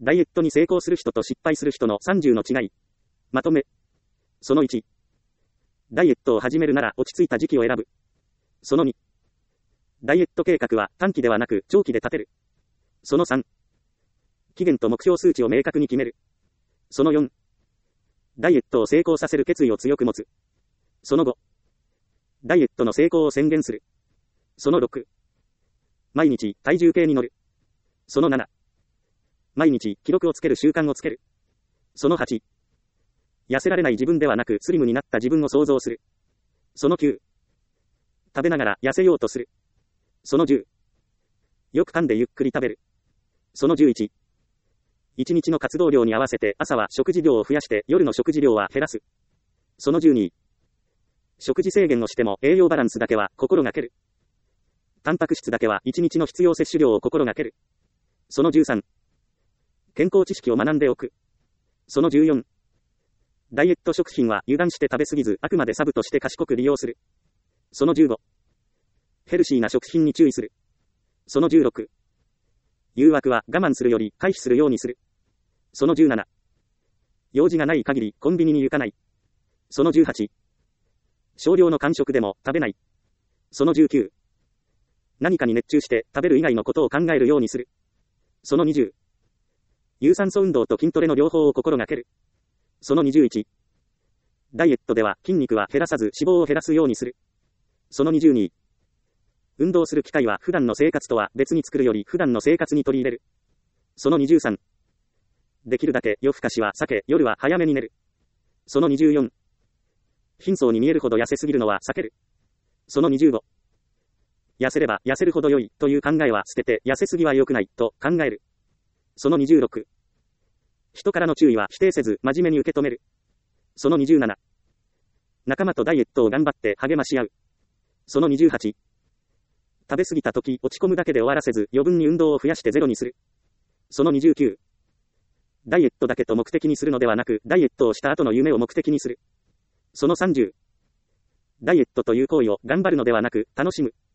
ダイエットに成功する人と失敗する人の30の違い。まとめ。その1。ダイエットを始めるなら落ち着いた時期を選ぶ。その2。ダイエット計画は短期ではなく長期で立てる。その3。期限と目標数値を明確に決める。その4。ダイエットを成功させる決意を強く持つ。その5。ダイエットの成功を宣言する。その6。毎日体重計に乗る。その7。毎日記録をつける習慣をつける。その8。痩せられない自分ではなくスリムになった自分を想像する。その9。食べながら痩せようとする。その10。よく噛んでゆっくり食べる。その11。1日の活動量に合わせて朝は食事量を増やして夜の食事量は減らす。その12。食事制限をしても栄養バランスだけは心がける。タンパク質だけは1日の必要摂取量を心がける。その13。健康知識を学んでおく。その14。ダイエット食品は油断して食べ過ぎずあくまでサブとして賢く利用する。その15。ヘルシーな食品に注意する。その16。誘惑は我慢するより回避するようにする。その17。用事がない限りコンビニに行かない。その18。少量の間食でも食べない。その19。何かに熱中して食べる以外のことを考えるようにする。その20。有酸素運動と筋トレの両方を心がける。その21。ダイエットでは筋肉は減らさず脂肪を減らすようにする。その22。運動する機会は普段の生活とは別に作るより普段の生活に取り入れる。その23。できるだけ夜更かしは避け、夜は早めに寝る。その24。貧相に見えるほど痩せすぎるのは避ける。その25。痩せれば痩せるほど良いという考えは捨てて痩せすぎは良くないと考える。その26。人からの注意は否定せず真面目に受け止める。その27。仲間とダイエットを頑張って励まし合う。その28。食べ過ぎた時落ち込むだけで終わらせず余分に運動を増やしてゼロにする。その29。ダイエットだけと目的にするのではなくダイエットをした後の夢を目的にする。その30。ダイエットという行為を頑張るのではなく楽しむ。